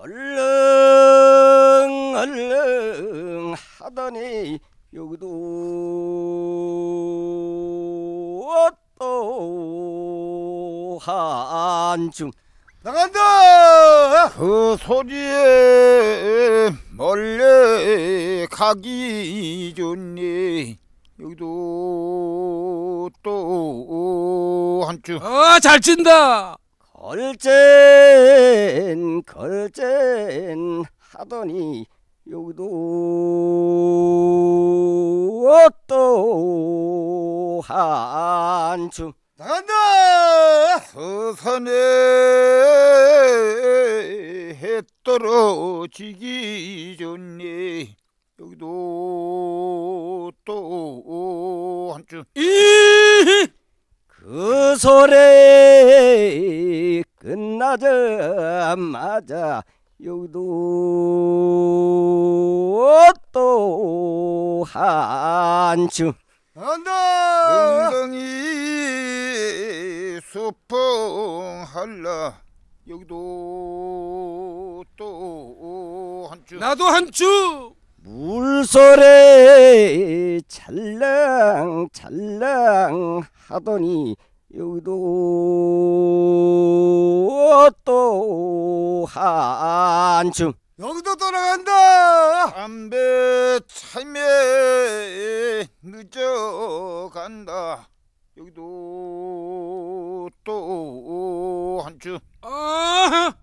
얼렁 얼렁 하더니 여기도 또 한중 나간다. 그 소리에 멀리 가기 좋니. 여기도 또 한주. 잘 친다. 걸젠 하더니 여기도 또 한중 나간다. 서산에 해 떨어지기 좋니. 여기도 또 한주. 그 소리 끝나자마자 여기도 또 한층 나간다. 엉덩이 수펑할라. 여기도 또 한주. 나도 한주. 물소리 찰랑찰랑 하더니 여기도 또 한층 여기도 또 나간다. 담배 참에 늦어간다. 여기도 또 한주.